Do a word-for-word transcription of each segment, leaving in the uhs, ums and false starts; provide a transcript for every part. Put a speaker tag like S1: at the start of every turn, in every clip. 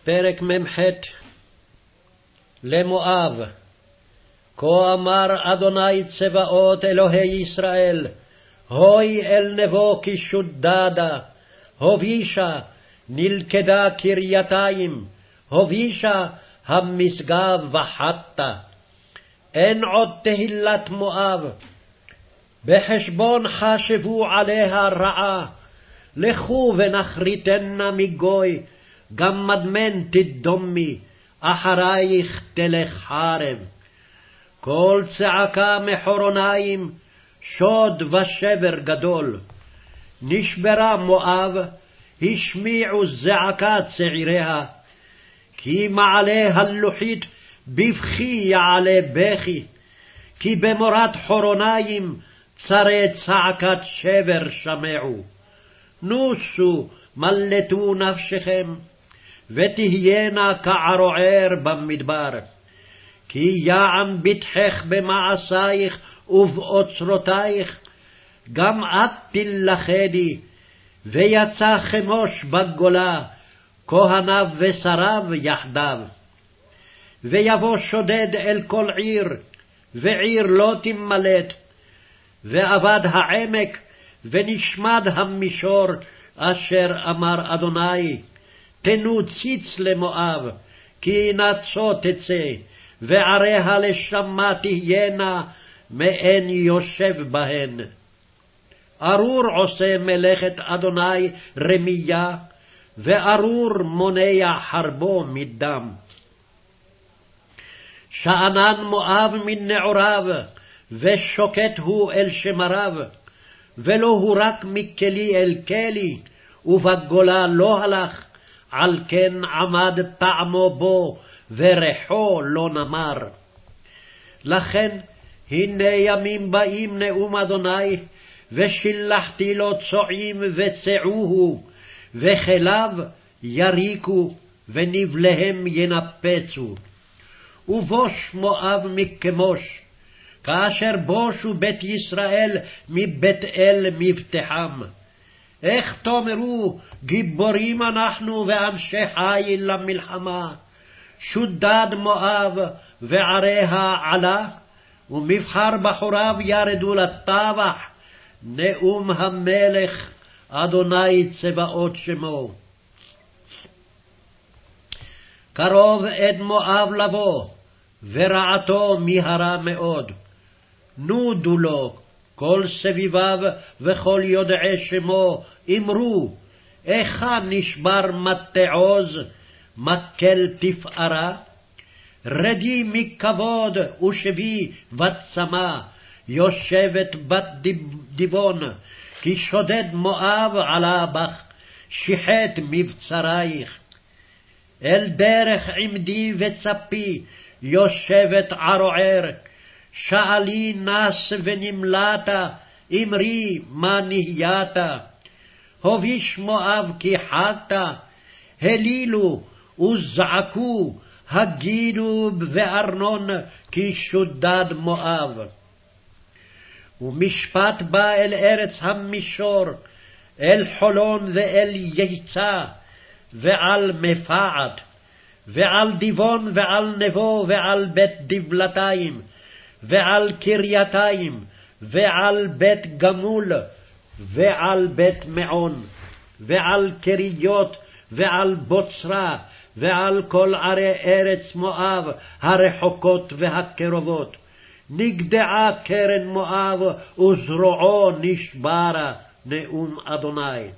S1: פרק ממ"ח. למואב. כה אמר אדוני צבאות אלוהי ישראל, הוי אל נבו כי שודדה, הובישה נלכדה קרייתיים, הובישה המשגב וחטה. אין עוד תהילת מואב, בחשבון חשבו עליה רעה, לכו ונחריתנה מגוי, גם מדמן תדומי, אחרייך תלך חרב. כל צעקה מחורוניים, שוד ושבר גדול. נשברה מואב, השמיעו זעקה צעיריה, כי מעלה הלוחית בבכי יעלה בכי, כי במורת חורוניים צרי צעקת שבר שמעו. נוסו מלטו נפשכם, ותהיינה כערוער במדבר. כי יען ביטחך במעשייך ובאוצרותייך, גם את תלכדי, ויצא חמוש בגולה, כהניו ושריו יחדיו. ויבוא שודד אל כל עיר, ועיר לא תמלט, ואבד העמק, ונשמד המישור, אשר אמר אדוני, תנו ציץ למואב, כי נצו תצא, ועריה לשמה תהיינה, מאין יושב בהן. ארור עושה מלאכת אדוני רמייה, וארור מונע חרבו מדם. שאנן מואב מנעוריו, ושוקט הוא אל שמריו, ולא הוא רק מכלי אל כלי, ובגולה לא הלך, על כן עמד טעמו בו, וריחו לא נמר. לכן, הנה ימים באים נאום אדוני, ושילחתי לו צועים וצעוהו, וכליו יריקו, ונבליהם ינפצו. ובוש מואב מכמוש, כאשר בושו בית ישראל מבית אל מבטחם. איך תאמרו, גיבורים אנחנו ואנשי חיל למלחמה, שודד מואב ועריה עלה, ומבחר בחוריו ירדו לטבח, נאום המלך אדוני צבאות שמו. קרוב עד מואב לבוא, ורעתו מהרה מאוד. נודו לו כל סביביו וכל יודעי שמו, אמרו, איכה נשבר מטה עוז, מקל תפארה? רדי מכבוד ושבי וצמא, יושבת בת דיבון, כי שודד מואב עלה בך, שיחת מבצרייך. אל דרך עמדי וצפי, יושבת ערוער, שאלי נס ונמלט, אמרי מה נהיית. הוביש מואב כי חטא, הלילו וזעקו, הגידו בארנון כי שודד מואב. ומשפט בא אל ארץ המישור, אל חולון ואל יצא, ועל מפעת, ועל דיבון ועל נבו ועל בית דבלתיים, ועל קרייתיים, ועל בית גמול, ועל בית מעון, ועל קריות, ועל בוצרה, ועל כל ערי ארץ מואב הרחוקות והקרובות. נגדעה קרן מואב וזרועו נשברה, נאום אדוני.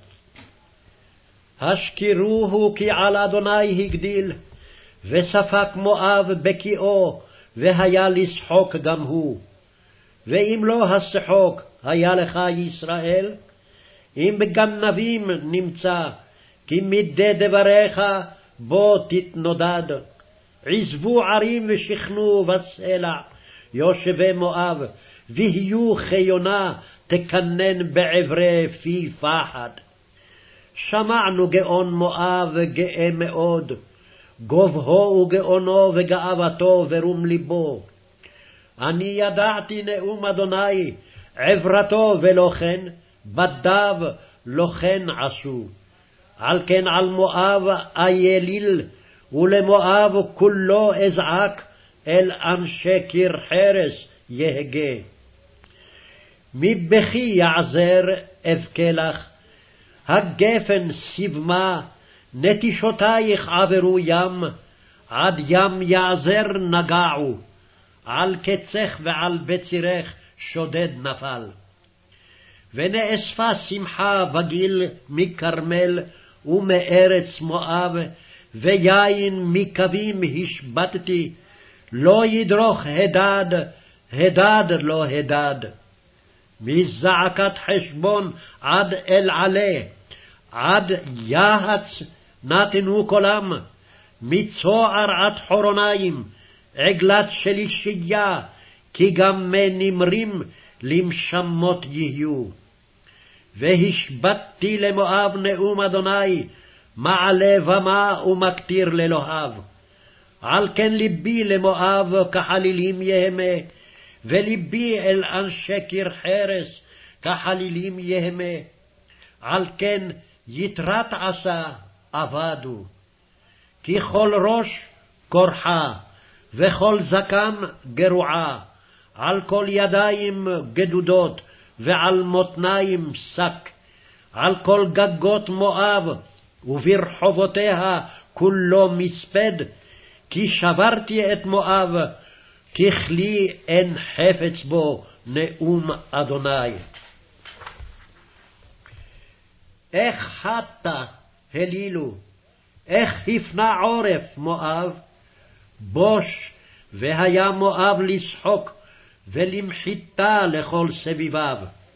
S1: השכירוהו כי על אדוני הגדיל, וספק מואב בקיאו, והיה לשחוק גם הוא. ואם לא השחוק היה לך ישראל, אם בגנבים נמצא, כי מדי דבריך בו תתנודד. עזבו ערים ושכנו בסלע, יושבי מואב, ויהיו חיונה תקנן בעברי פי פחד. שמענו גאון מואב גאה מאוד, גובהו וגאונו וגאוותו ורום ליבו. אני ידעתי נאום אדוני, עברתו ולא כן, בדיו לא כן עשו. על כן על מואב אייליל, ולמואב כולו אזעק, אל אנשי קיר חרס יהגה. מבכי יעזר אבכה לך, הגפן סבמה, נטישותייך עברו ים, עד ים יעזר נגעו, על קצך ועל בצירך שודד נפל. ונאספה שמחה בגיל מכרמל ומארץ מואב, ויין מקווים השבתתי, לא ידרוך הדד, הדד לא הדד. מזעקת חשבון עד אל עלה, עד יהץ נתנו קולם, מצוער עד חורוניים, עגלת שלישייה, כי גם מנמרים למשמות יהיו. והשבתתי למואב נאום אדוני, מעלה במה ומקטיר לאלוהיו. על כן ליבי למואב כחלילים יהמה, ולבי אל אנשי קיר חרס כחלילים יהמה. על כן יתרת עשה אבדו. כי כל ראש קורחה, וכל זקן גרועה, על כל ידיים גדודות, ועל מותניים שק, על כל גגות מואב, וברחובותיה כולו מספד, כי שברתי את מואב, ככלי אין חפץ בו, נאום אדוני. איך חטא הלילו, איך הפנה עורף מואב, בוש, והיה מואב לשחוק, ולמחיתה לכל סביביו.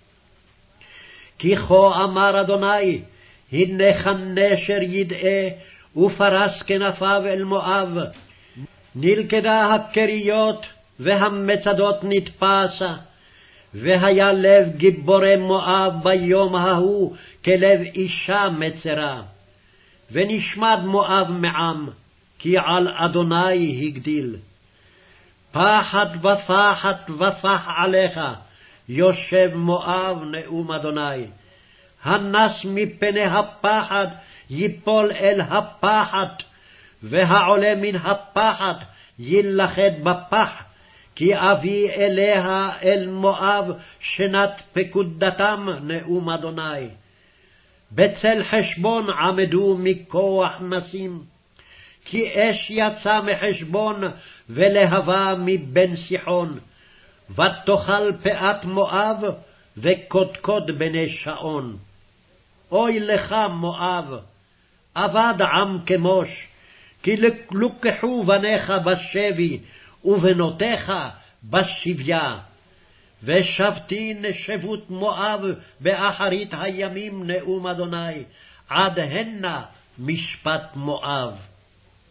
S1: כי כה אמר אדוני, הנך נשר ידעה, ופרס כנפיו אל מואב, נלכדה הכריות, והמצדות נתפסה, והיה לב גיבורי מואב ביום ההוא, כלב אישה מצרה. ונשמד מואב מעם, כי על אדוני הגדיל. פחד ופחד ופח עליך, יושב מואב נאום אדוני. הנס מפני הפחד ייפול אל הפחד, והעולה מן הפחד יילכד בפח, כי אביא אליה אל מואב שנת פקודתם, נאום אדוני. בצל חשבון עמדו מכוח נסים, כי אש יצא מחשבון ולהבה מבין סיחון, ותאכל פאת מואב וקודקוד בני שעון. אוי לך מואב, אבד עם כמוש, כי לוקחו בניך בשבי, ובנותיך בשביה. ושבתי נשבות מואב באחרית הימים, נאום אדוני, עד הנה משפט מואב.